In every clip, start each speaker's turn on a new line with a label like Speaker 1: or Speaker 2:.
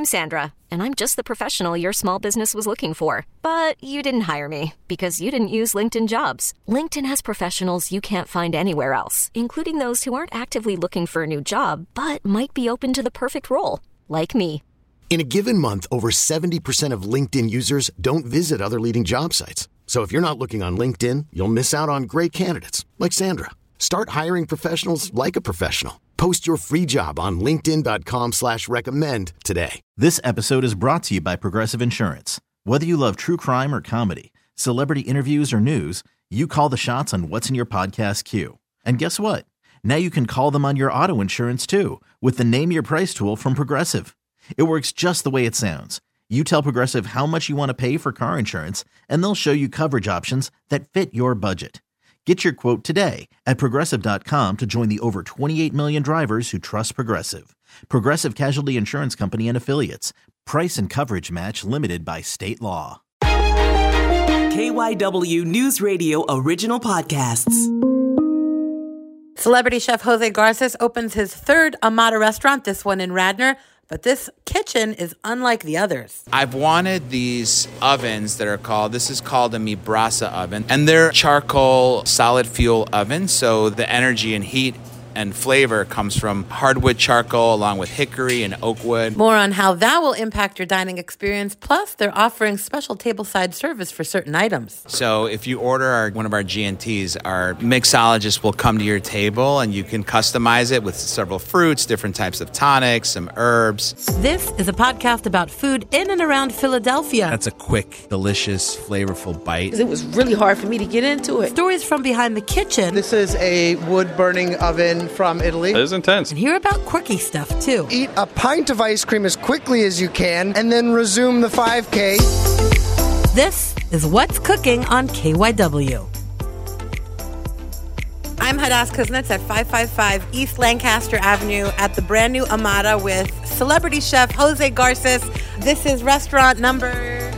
Speaker 1: I'm Sandra, and I'm just the professional your small business was looking for. But you didn't hire me because you didn't use LinkedIn Jobs. LinkedIn has professionals you can't find anywhere else, including those who aren't actively looking for a new job, but might be open to the perfect role, like me.
Speaker 2: In a given month, over 70% of LinkedIn users don't visit other leading job sites. So if you're not looking on LinkedIn, you'll miss out on great candidates like Sandra. Start hiring professionals like a professional. Post your free job on linkedin.com/recommend today.
Speaker 3: This episode is brought to you by Progressive Insurance. Whether you love true crime or comedy, celebrity interviews or news, you call the shots on what's in your podcast queue. And guess what? Now you can call them on your auto insurance too with the Name Your Price tool from Progressive. It works just the way it sounds. You tell Progressive how much you want to pay for car insurance, and they'll show you coverage options that fit your budget. Get your quote today at Progressive.com to join the over 28 million drivers who trust Progressive. Progressive Casualty Insurance Company and Affiliates. Price and coverage match limited by state law.
Speaker 4: KYW News Radio original podcasts.
Speaker 5: Celebrity chef Jose Garces opens his third Amada restaurant, this one in Radnor. But this kitchen is unlike the others.
Speaker 6: I've wanted these ovens that are this is called a Mi Brasa oven, and they're charcoal solid fuel ovens, so the energy and heat and flavor comes from hardwood charcoal along with hickory and oak wood.
Speaker 5: More on how that will impact your dining experience. Plus, they're offering special tableside service for certain items.
Speaker 6: So if you order one of our GNTs, our mixologist will come to your table and you can customize it with several fruits, different types of tonics, some herbs.
Speaker 5: This is a podcast about food in and around Philadelphia.
Speaker 6: That's a quick, delicious, flavorful bite.
Speaker 7: It was really hard for me to get into it.
Speaker 5: Stories from behind the kitchen.
Speaker 8: This is a wood-burning oven from Italy.
Speaker 9: It is intense.
Speaker 5: And hear about quirky stuff, too.
Speaker 8: Eat a pint of ice cream as quickly as you can, and then resume the 5K.
Speaker 5: This is What's Cooking on KYW. I'm Hadass Kuznets at 555 East Lancaster Avenue at the brand new Amada with celebrity chef Jose Garces. This is restaurant number...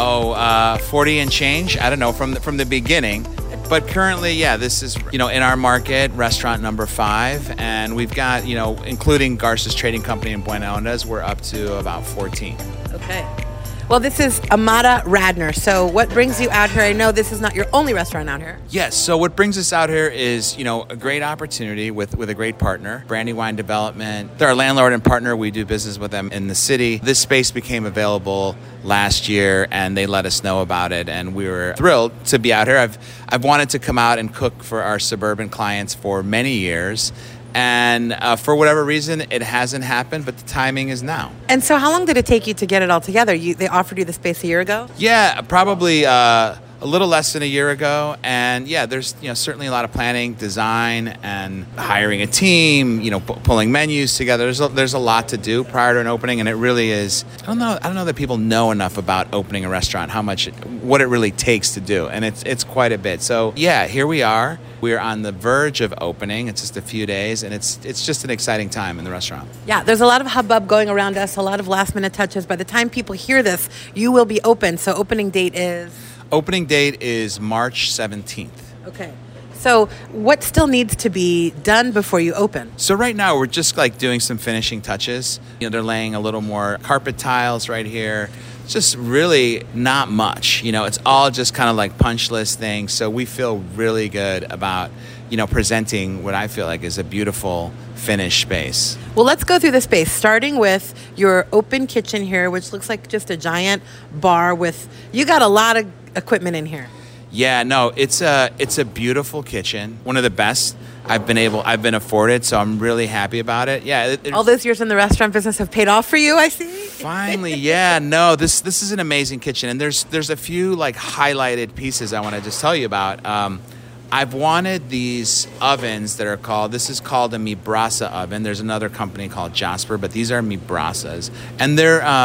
Speaker 6: 40 and change. I don't know, from the beginning. But currently, this is, in our market, restaurant number 5. And we've got, including Garces Trading Company in Buena Ondas, we're up to about 14.
Speaker 5: Okay. Well, this is Amada Radnor. So what brings you out here? I know this is not your only restaurant out here.
Speaker 6: Yes. So what brings us out here is, a great opportunity with a great partner, Brandywine Development. They're our landlord and partner. We do business with them in the city. This space became available last year, and they let us know about it, and we were thrilled to be out here. I've wanted to come out and cook for our suburban clients for many years. And for whatever reason, it hasn't happened, but the timing is now.
Speaker 5: And so how long did it take you to get it all together? They offered you the space a year ago?
Speaker 6: Yeah, probably a little less than a year ago. And there's certainly a lot of planning, design, and hiring a team, pulling menus together. There's a lot to do prior to an opening, and it really is. I don't know that people know enough about opening a restaurant, what it really takes to do, and it's quite a bit. So here we are. We're on the verge of opening. It's just a few days, and it's just an exciting time in the restaurant.
Speaker 5: Yeah, there's a lot of hubbub going around us, a lot of last-minute touches. By the time people hear this, you will be open. So opening date is?
Speaker 6: Opening date is March 17th.
Speaker 5: Okay. So what still needs to be done before you open?
Speaker 6: So right now, we're just doing some finishing touches. They're laying a little more carpet tiles right here. It's just really not much. It's all just kind of punch list things. So we feel really good about, presenting what I feel like is a beautiful finished space.
Speaker 5: Well, let's go through the space, starting with your open kitchen here, which looks like just a giant bar you got a lot of equipment in here.
Speaker 6: Yeah, no, it's a beautiful kitchen. One of the best I've been afforded, so I'm really happy about it. Yeah,
Speaker 5: all those years in the restaurant business have paid off for you, I see.
Speaker 6: Finally, yeah. No, this is an amazing kitchen, and there's a few highlighted pieces I want to just tell you about. I've wanted these ovens that are this is called a Mi Brasa oven. There's another company called Jasper, but these are Mi Brasas, and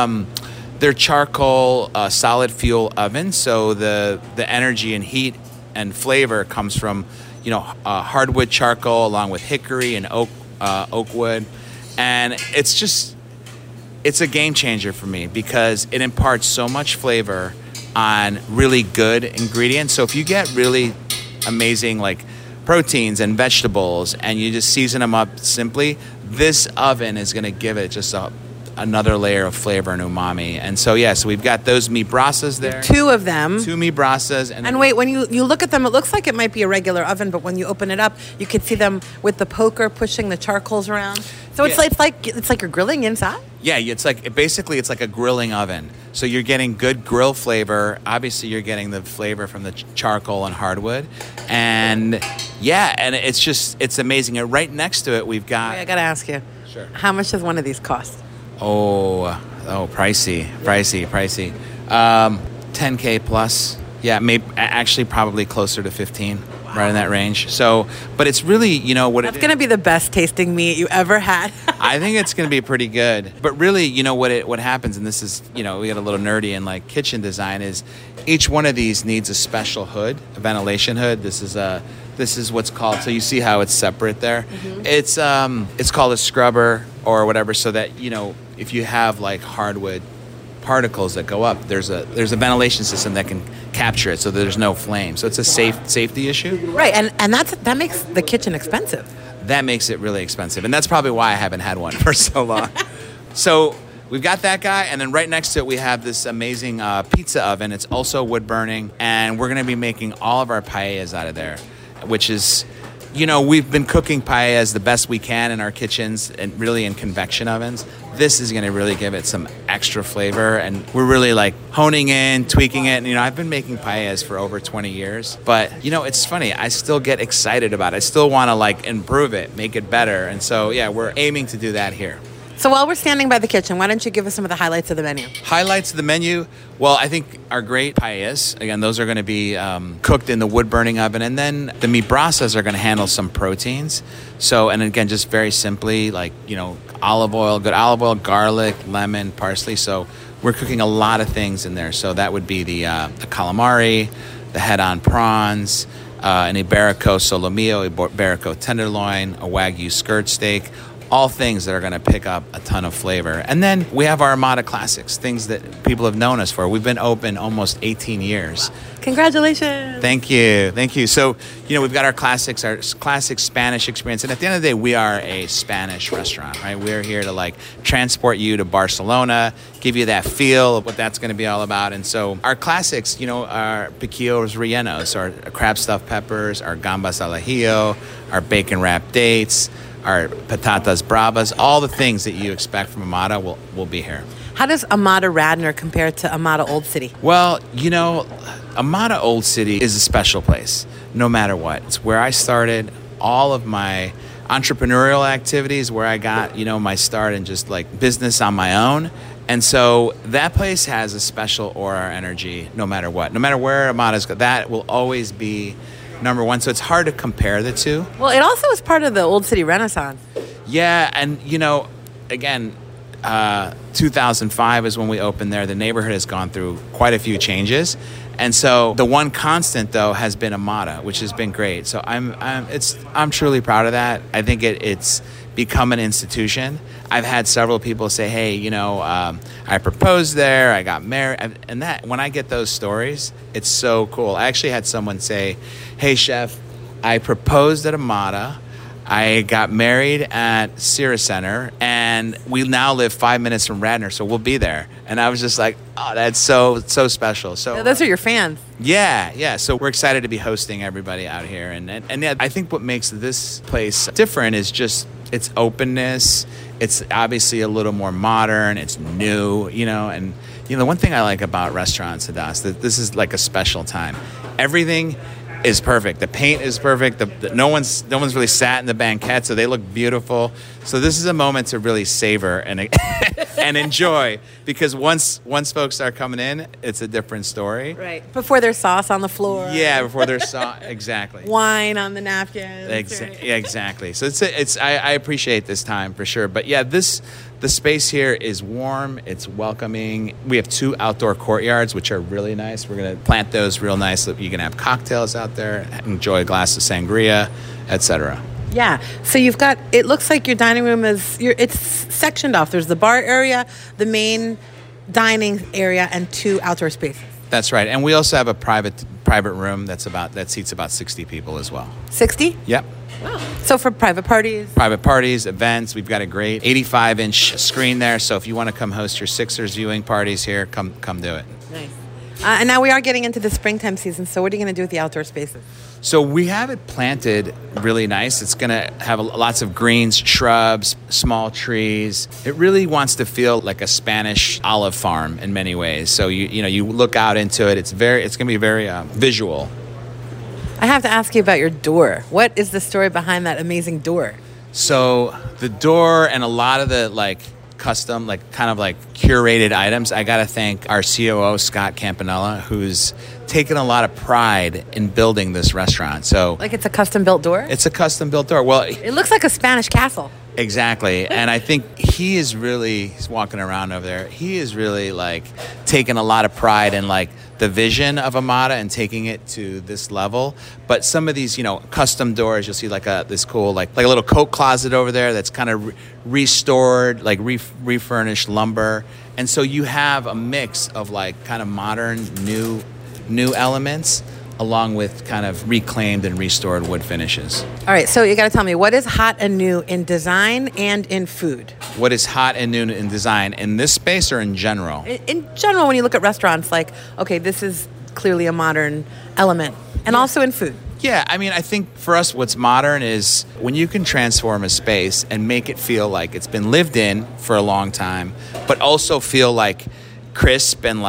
Speaker 6: they're charcoal solid fuel ovens, so the energy and heat and flavor comes from hardwood charcoal along with hickory and oak wood, and it's a game changer for me because it imparts so much flavor on really good ingredients. So if you get really amazing proteins and vegetables and you just season them up simply, this oven is going to give it just a another layer of flavor and umami. And so we've got those mi brasas there.
Speaker 5: 2 of them.
Speaker 6: 2 mi brasas.
Speaker 5: And wait, when you look at them, it looks like it might be a regular oven, but when you open it up, you can see them with the poker pushing the charcoals around. So it's like you're grilling inside?
Speaker 6: Yeah, it's like a grilling oven. So you're getting good grill flavor. Obviously, you're getting the flavor from the charcoal and hardwood. And it's amazing. And right next to it, we've got...
Speaker 5: Wait, I got to ask you.
Speaker 6: Sure.
Speaker 5: How much does one of these cost?
Speaker 6: Oh, pricey. $10K plus. Yeah, maybe actually probably closer to 15. Right in that range. So, but it's really,
Speaker 5: That's going to be the best tasting meat you ever had.
Speaker 6: I think it's going to be pretty good. But really, what happens, and this is, we get a little nerdy in like kitchen design, is each one of these needs a special hood, a ventilation hood. This is what's called, so you see how it's separate there. Mm-hmm. It's called a scrubber or whatever, so that, if you have like hardwood particles that go up, there's a ventilation system that can capture it so that there's no flame. So it's a safety issue.
Speaker 5: Right, and that makes the kitchen expensive.
Speaker 6: That makes it really expensive. And that's probably why I haven't had one for so long. So we've got that guy, and then right next to it we have this amazing pizza oven. It's also wood burning, and we're going to be making all of our paellas out of there, which is... we've been cooking paellas the best we can in our kitchens and really in convection ovens. This is going to really give it some extra flavor, and we're really like honing in, tweaking it. And, I've been making paellas for over 20 years, but, it's funny. I still get excited about it. I still want to like improve it, make it better. And so, we're aiming to do that here.
Speaker 5: So while we're standing by the kitchen, why don't you give us some of the highlights of the menu?
Speaker 6: Highlights of the menu? Well, I think our great paellas, again, those are going to be cooked in the wood-burning oven. And then the mi brasas are going to handle some proteins. So, and again, just very simply, like, olive oil, good olive oil, garlic, lemon, parsley. So we're cooking a lot of things in there. So that would be the calamari, the head-on prawns, an Iberico solomillo, Iberico tenderloin, a Wagyu skirt steak. All things that are going to pick up a ton of flavor. And then we have our Amada classics, things that people have known us for. We've been open almost 18 years.
Speaker 5: Congratulations.
Speaker 6: Thank you. So, we've got our classics, our classic Spanish experience. And at the end of the day, we are a Spanish restaurant, right? We're here to like transport you to Barcelona, give you that feel of what that's going to be all about. And so our classics, our piquillos rellenos, our crab stuffed peppers, our gambas al ajillo, our bacon wrapped dates, our patatas bravas, all the things that you expect from Amada will be here.
Speaker 5: How does Amada Radnor compare to Amada Old City?
Speaker 6: Well, Amada Old City is a special place, no matter what. It's where I started all of my entrepreneurial activities, where I got, my start in just like business on my own. And so that place has a special aura or energy, no matter what. No matter where Amada's go, that will always be number one. So it's hard to compare the two.
Speaker 5: Well, it also was part of the Old City Renaissance.
Speaker 6: Yeah, and again, 2005 is when we opened there. The neighborhood has gone through quite a few changes, and so the one constant though has been Amada, which has been great. So I'm truly proud of that. I think it's become an institution. I've had several people say, "Hey, I proposed there, I got married," and that when I get those stories, it's so cool. I actually had someone say, "Hey, chef, I proposed at Amada, I got married at Sierra Center, and we now live 5 minutes from Radnor, so we'll be there." And I was just like, "Oh, that's so special." So
Speaker 5: yeah, those are your fans.
Speaker 6: Yeah. So we're excited to be hosting everybody out here, and yeah, I think what makes this place different is just its openness. It's obviously a little more modern. It's new, and the one thing I like about restaurants, Hadas, that this is like a special time. Everything is perfect. The paint is perfect. No one's really sat in the banquette, so they look beautiful. So this is a moment to really savor and and enjoy, because once folks start coming in, it's a different story.
Speaker 5: Right. Before there's sauce on the floor.
Speaker 6: Yeah, before there's sauce. Exactly.
Speaker 5: Wine on the napkins.
Speaker 6: Right. Yeah, exactly. So I appreciate this time for sure. But yeah, the space here is warm. It's welcoming. We have 2 outdoor courtyards, which are really nice. We're going to plant those real nice so you can have cocktails out there, enjoy a glass of sangria, etc.
Speaker 5: Yeah. So it looks like your dining room it's sectioned off. There's the bar area, the main dining area, and 2 outdoor spaces.
Speaker 6: That's right. And we also have a private room that seats about 60 people as well.
Speaker 5: 60?
Speaker 6: Yep.
Speaker 5: Wow. So for private parties?
Speaker 6: Private parties, events, we've got a great 85-inch screen there. So if you want to come host your Sixers viewing parties here, come do it.
Speaker 5: Nice. And now we are getting into the springtime season. So what are you going to do with the outdoor spaces?
Speaker 6: So we have it planted really nice. It's going to have lots of greens, shrubs, small trees. It really wants to feel like a Spanish olive farm in many ways. So you look out into it. It's going to be very visual.
Speaker 5: I have to ask you about your door. What is the story behind that amazing door?
Speaker 6: So the door and a lot of the custom, kind of curated items, I got to thank our COO, Scott Campanella, who's taken a lot of pride in building this restaurant. So
Speaker 5: it's a custom built door?
Speaker 6: It's a custom built door. Well,
Speaker 5: it looks like a Spanish castle.
Speaker 6: Exactly. And I think he's walking around over there. He is really taking a lot of pride in the vision of Amada and taking it to this level. But some of these, custom doors, you'll see this cool, like a little coat closet over there that's kind of restored, refurnished lumber. And so you have a mix of kind of modern, new elements along with kind of reclaimed and restored wood finishes.
Speaker 5: All right, so you got to tell me, what is hot and new in design and in food?
Speaker 6: What is hot and new in design? In this space or in general?
Speaker 5: In general, when you look at restaurants, okay, this is clearly a modern element. And also in food.
Speaker 6: Yeah, I mean, I think for us, what's modern is when you can transform a space and make it feel like it's been lived in for a long time, but also feel crisp and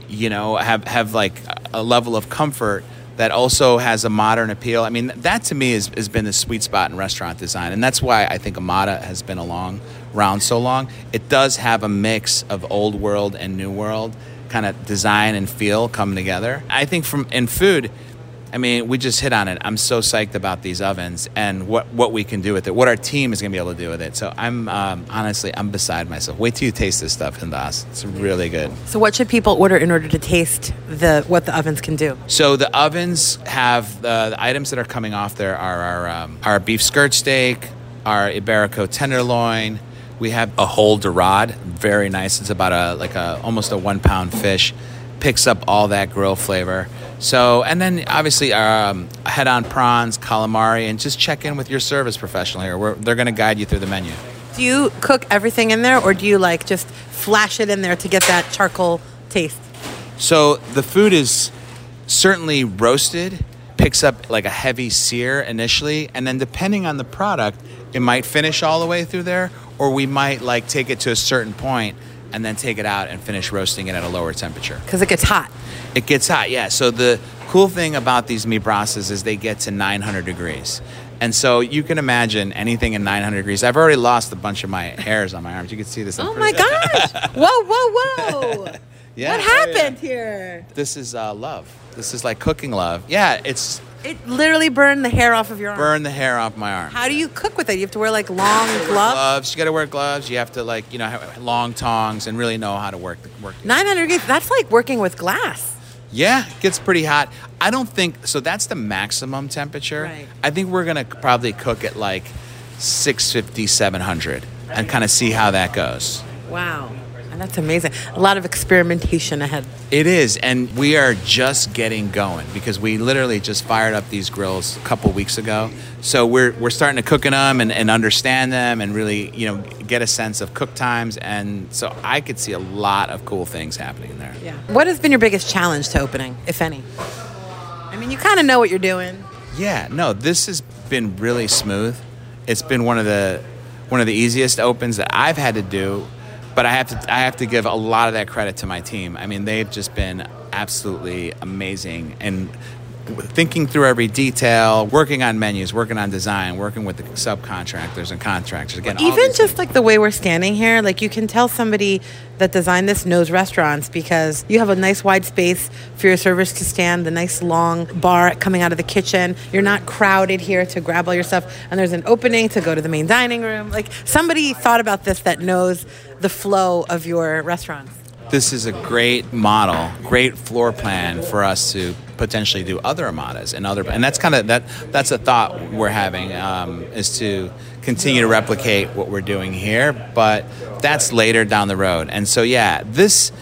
Speaker 6: have a level of comfort that also has a modern appeal. I mean, that to me has been the sweet spot in restaurant design. And that's why I think Amada has been around so long. It does have a mix of old world and new world kind of design and feel coming together. I think in food, I mean, we just hit on it. I'm so psyched about these ovens and what we can do with it, what our team is going to be able to do with it. So I'm honestly, I'm beside myself. Wait till you taste this stuff, Hindas. It's really good.
Speaker 5: So what should people order in order to taste what the ovens can do?
Speaker 6: So the ovens have the items that are coming off there are our beef skirt steak, our Iberico tenderloin. We have a whole Dorade, very nice. It's about almost a 1 pound fish. Picks up all that grill flavor. So, and then obviously head-on prawns, calamari, and just check in with your service professional here. They're going to guide you through the menu.
Speaker 5: Do you cook everything in there, or do you just flash it in there to get that charcoal taste?
Speaker 6: So the food is certainly roasted, picks up a heavy sear initially, and then depending on the product, it might finish all the way through there, or we might take it to a certain point and then take it out and finish roasting it at a lower temperature.
Speaker 5: Because it gets hot.
Speaker 6: It gets hot, yeah. So the cool thing about these mi brasas is they get to 900 degrees. And so you can imagine anything in 900 degrees. I've already lost a bunch of my hairs on my arms. You can see this.
Speaker 5: Oh, my gosh. Whoa.
Speaker 6: Yeah.
Speaker 5: What happened here?
Speaker 6: This is love. This is cooking love. Yeah,
Speaker 5: It literally burned the hair off of your arm.
Speaker 6: Burned the hair off my arm.
Speaker 5: How do you cook with it? You have to wear long gloves?
Speaker 6: Gloves. You got to wear gloves. You have to have long tongs and really know how to work.
Speaker 5: 900 degrees. That's like working with glass.
Speaker 6: Yeah, it gets pretty hot. I don't think so. That's the maximum temperature.
Speaker 5: Right.
Speaker 6: I think we're gonna probably cook at 650, 700, and kind of see how that goes.
Speaker 5: Wow. And that's amazing. A lot of experimentation ahead.
Speaker 6: It is, and we are just getting going because we literally just fired up these grills a couple weeks ago. So we're starting to cook in them and understand them and really get a sense of cook times, and so I could see a lot of cool things happening there.
Speaker 5: Yeah. What has been your biggest challenge to opening, if any? I mean, you kind of know what you're doing.
Speaker 6: Yeah, no, this has been really smooth. It's been one of the easiest opens that I've had to do. But I have to give a lot of that credit to my team. I mean, they've just been absolutely amazing and thinking through every detail, working on menus, working on design, working with the subcontractors and contractors. Again,
Speaker 5: even just the way we're standing here, you can tell somebody that designed this knows restaurants because you have a nice wide space for your servers to stand, the nice long bar coming out of the kitchen. You're not crowded here to grab all your stuff, and there's an opening to go to the main dining room. Somebody thought about this that knows the flow of your restaurants.
Speaker 6: This is a great model, great floor plan for us to potentially do other Amadas and that's kind of that's a thought we're having is to continue to replicate what we're doing here, but that's later down the road. And so yeah, this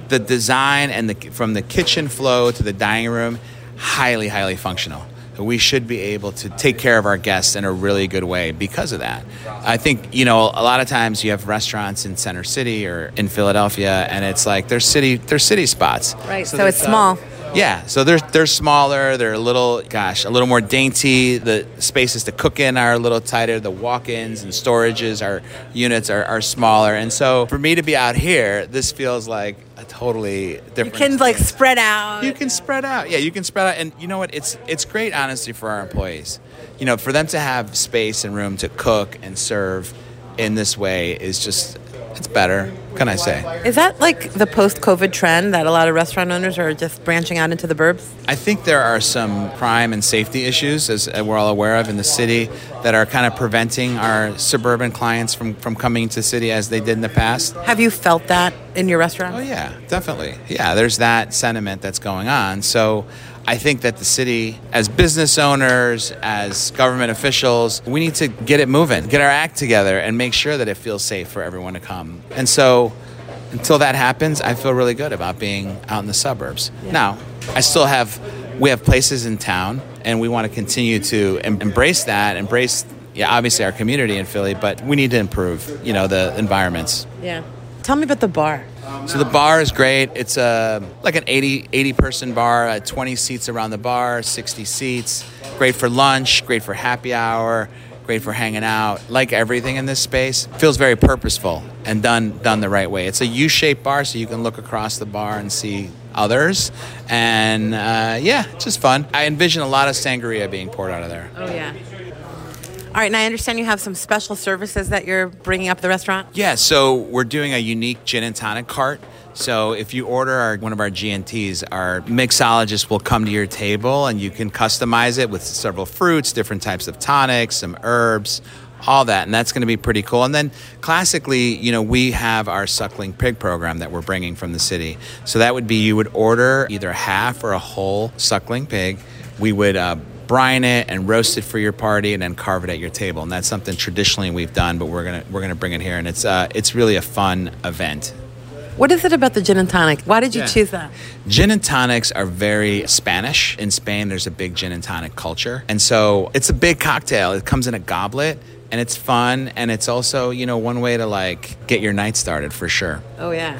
Speaker 6: the design and from the kitchen flow to the dining room, highly, highly functional. We should be able to take care of our guests in a really good way because of that. I think, a lot of times you have restaurants in Center City or in Philadelphia, and it's like they're city spots.
Speaker 5: Right, so it's small.
Speaker 6: Yeah, so they're smaller, they're a little more dainty. The spaces to cook in are a little tighter. The walk-ins and storages, our units are smaller. And so for me to be out here, this feels like a totally different
Speaker 5: You can spread out.
Speaker 6: You can spread out. Yeah, you can spread out. And you know what? It's great, honestly, for our employees. For them to have space and room to cook and serve in this way is just... it's better. What can I say?
Speaker 5: Is that like the post-COVID trend that a lot of restaurant owners are just branching out into the burbs?
Speaker 6: I think there are some crime and safety issues, as we're all aware of in the city, that are kind of preventing our suburban clients from coming to the city as they did in the past.
Speaker 5: Have you felt that in your restaurant?
Speaker 6: Oh, yeah, definitely. Yeah, there's that sentiment that's going on. So I think that the city, as business owners, as government officials, we need to get it moving, get our act together, and make sure that it feels safe for everyone to come. And so until that happens, I feel really good about being out in the suburbs. Yeah. Now, we have places in town, and we want to continue to embrace obviously our community in Philly, but we need to improve, the environments.
Speaker 5: Yeah. Tell me about the bar.
Speaker 6: So the bar is great. It's like an 80-person bar, 20 seats around the bar, 60 seats. Great for lunch, great for happy hour, great for hanging out. Like everything in this space, feels very purposeful and done the right way. It's a U-shaped bar, so you can look across the bar and see others. And it's just fun. I envision a lot of sangria being poured out of there.
Speaker 5: Oh, yeah. All right, and I understand you have some special services that you're bringing up at the restaurant?
Speaker 6: Yeah, so we're doing a unique gin and tonic cart. So if you order one of our GNTs, our mixologist will come to your table and you can customize it with several fruits, different types of tonics, some herbs, all that. And that's going to be pretty cool. And then classically, we have our suckling pig program that we're bringing from the city. So that would be you would order either a half or a whole suckling pig. We would brine it and roast it for your party, and then carve it at your table. And that's something traditionally we've done, but we're gonna bring it here, and it's really a fun event.
Speaker 5: What is it about the gin and tonic? Why did you choose that?
Speaker 6: Gin and tonics are very Spanish. In Spain, there's a big gin and tonic culture, and so it's a big cocktail. It comes in a goblet, and it's fun, and it's also one way to get your night started for sure.
Speaker 5: Oh yeah.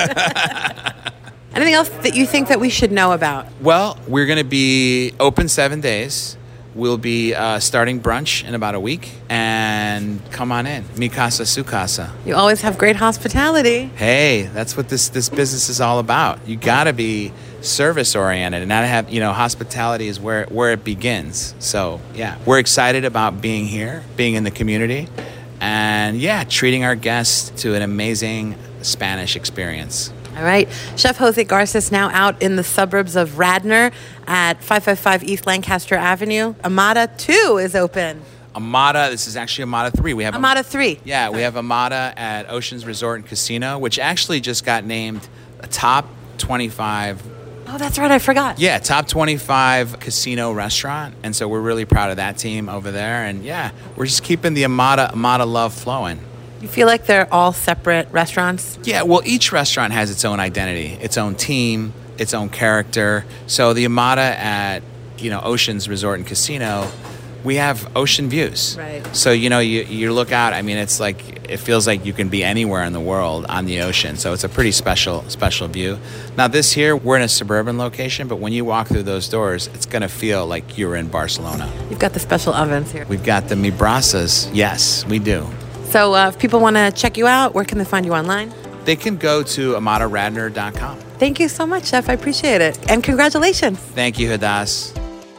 Speaker 5: Anything else that you think that we should know about?
Speaker 6: Well, we're going to be open 7 days. We'll be starting brunch in about a week. And come on in. Mi casa, su casa.
Speaker 5: You always have great hospitality.
Speaker 6: Hey, that's what this business is all about. You got to be service-oriented. And not have, hospitality is where it begins. So, yeah, we're excited about being here, being in the community. And, treating our guests to an amazing Spanish experience.
Speaker 5: All right. Chef Jose Garces now out in the suburbs of Radnor at 555 East Lancaster Avenue. Amada 2 is open.
Speaker 6: Amada, this is actually Amada 3. We have
Speaker 5: Amada 3.
Speaker 6: Yeah, we have Amada at Oceans Resort and Casino, which actually just got named a top 25.
Speaker 5: Oh, that's right. I forgot.
Speaker 6: Yeah, top 25 casino restaurant. And so we're really proud of that team over there. And we're just keeping the Amada love flowing.
Speaker 5: You feel like they're all separate restaurants?
Speaker 6: Yeah, well, each restaurant has its own identity, its own team, its own character. So the Amada at, Oceans Resort and Casino, we have ocean views.
Speaker 5: Right.
Speaker 6: So, you look out, it's like, it feels like you can be anywhere in the world on the ocean. So it's a pretty special view. Now this here, we're in a suburban location, but when you walk through those doors, it's going to feel like you're in Barcelona.
Speaker 5: You've got the special ovens here.
Speaker 6: We've got the Mi Brasas. Yes, we do.
Speaker 5: So if people want to check you out, where can they find you online?
Speaker 6: They can go to amadaradnor.com.
Speaker 5: Thank you so much, Chef. I appreciate it. And congratulations.
Speaker 6: Thank you, Hadass.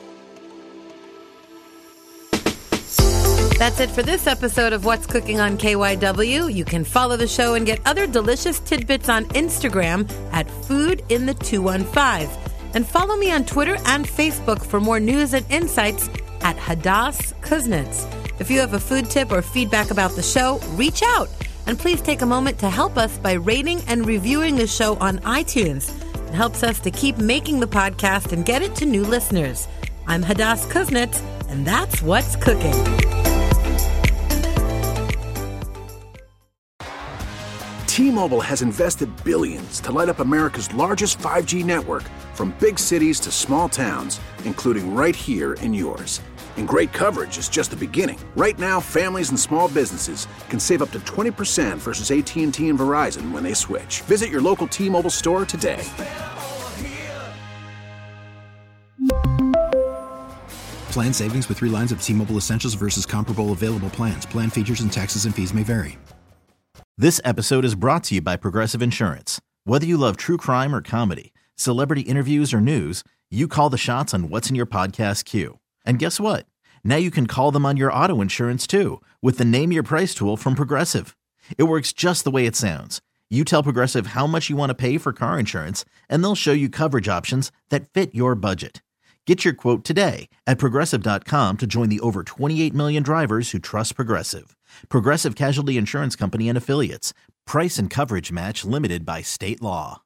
Speaker 5: That's it for this episode of What's Cooking on KYW. You can follow the show and get other delicious tidbits on Instagram at foodinthe215. And follow me on Twitter and Facebook for more news and insights at Hadass Kuznets. If you have a food tip or feedback about the show, reach out. And please take a moment to help us by rating and reviewing the show on iTunes. It helps us to keep making the podcast and get it to new listeners. I'm Hadass Kuznets, and that's What's Cooking.
Speaker 9: T-Mobile has invested billions to light up America's largest 5G network, from big cities to small towns, including right here in yours. And great coverage is just the beginning. Right now, families and small businesses can save up to 20% versus AT&T and Verizon when they switch. Visit your local T-Mobile store today.
Speaker 10: Plan savings with 3 lines of T-Mobile Essentials versus comparable available plans. Plan features and taxes and fees may vary.
Speaker 3: This episode is brought to you by Progressive Insurance. Whether you love true crime or comedy, celebrity interviews or news, you call the shots on what's in your podcast queue. And guess what? Now you can call them on your auto insurance too with the Name Your Price tool from Progressive. It works just the way it sounds. You tell Progressive how much you want to pay for car insurance, and they'll show you coverage options that fit your budget. Get your quote today at Progressive.com to join the over 28 million drivers who trust Progressive. Progressive Casualty Insurance Company and Affiliates. Price and coverage match limited by state law.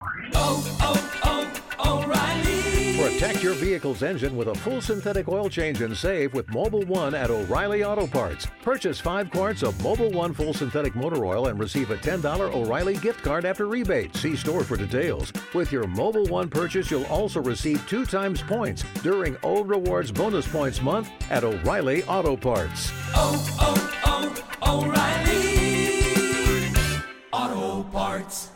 Speaker 11: O'Reilly. Protect your vehicle's engine with a full synthetic oil change and save with Mobil 1 at O'Reilly Auto Parts. Purchase 5 quarts of Mobil 1 full synthetic motor oil and receive a $10 O'Reilly gift card after rebate. See store for details. With your Mobil 1 purchase, you'll also receive 2 times points during O Rewards Bonus Points Month at O'Reilly Auto Parts.
Speaker 12: O'Reilly Auto Parts.